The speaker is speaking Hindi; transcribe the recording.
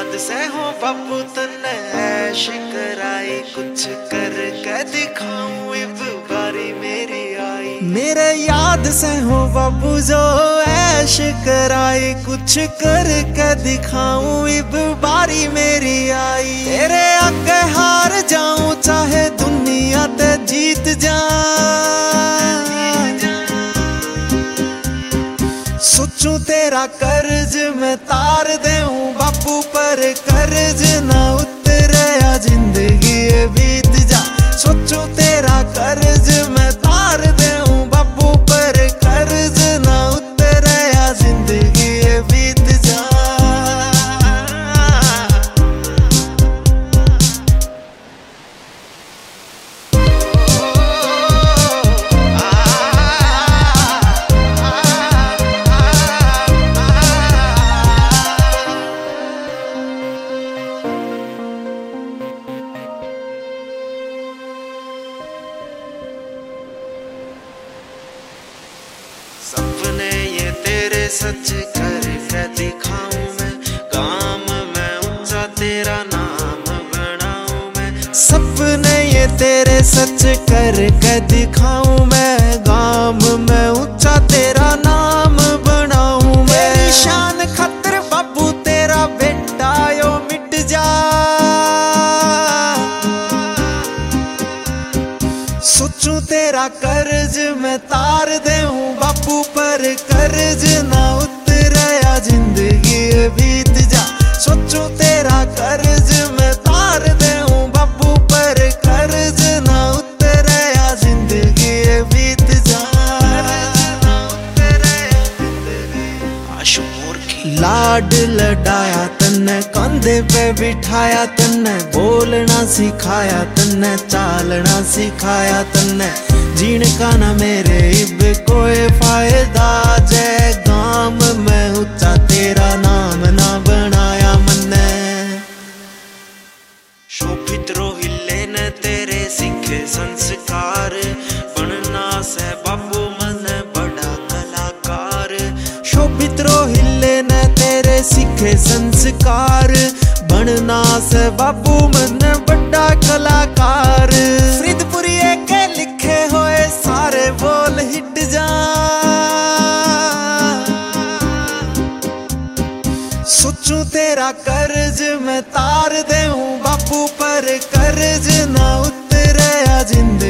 याद से हो बाबू तन्ने ऐश कराई, कुछ कर के दिखाऊं इब बारी मेरी आई। मेरे याद से हो बाबू जो ऐश कराई, कुछ कर के दिखाऊं इब बारी मेरी आई। तेरे आगे हार जाऊं चाहे दुनिया ते जीत जाऊं, सोचूं तेरा कर्ज मैं तार देऊं बापू, पर कर्ज ना उतरे या जिंदगी बीत जा। सोचूं तेरा कर्ज मैं तार देऊं बापू, पर कर्ज ना उतरे या जिंदगी बीत जा। सपने ये तेरे सच कर के दिखाऊं मैं, काम मैं ऊंचा तेरा नाम बनाऊं मैं। सपने ये तेरे सच कर के दिखाऊं मैं, काम मैं ऊंचा तेरा नाम बनाऊं मैं। तेरी शान खातिर बाबू तेरा बेटा यो मिट जा, सोचूं तेरा कर्ज मैं तार देऊं बापू, पर कर्ज ना उतरे या जिंदगी बीत जा। सोचूं तेरा कर्ज मैं तार देऊं बापू, पर कर्ज ना उतरे या जिंदगी बीत जा। लाड लडाया तन्ने, कंधे पे बिठाया तन्ने, बोलना सिखाया तन्ने, चालना सिखाया तन्ने। जीण का ना मेरे इब कोई फायदा, जय गाम में ऊंचा तेरा नाम ना बनाया मन्ने। शोभित रोहिले ने तेरे सीखे संस्कार, बनना से बाबू मन बड़ा कलाकार। शोभित रोहिले ने तेरे सीखे संस्कार, बनना से बाबू मन बड़ा कलाकार। फरीदपुरी के लिखे होए सारे बोल हिट जा, सोचूं तेरा कर्ज मैं तार देऊं बापू, पर कर्ज ना उतरे या जिंदगी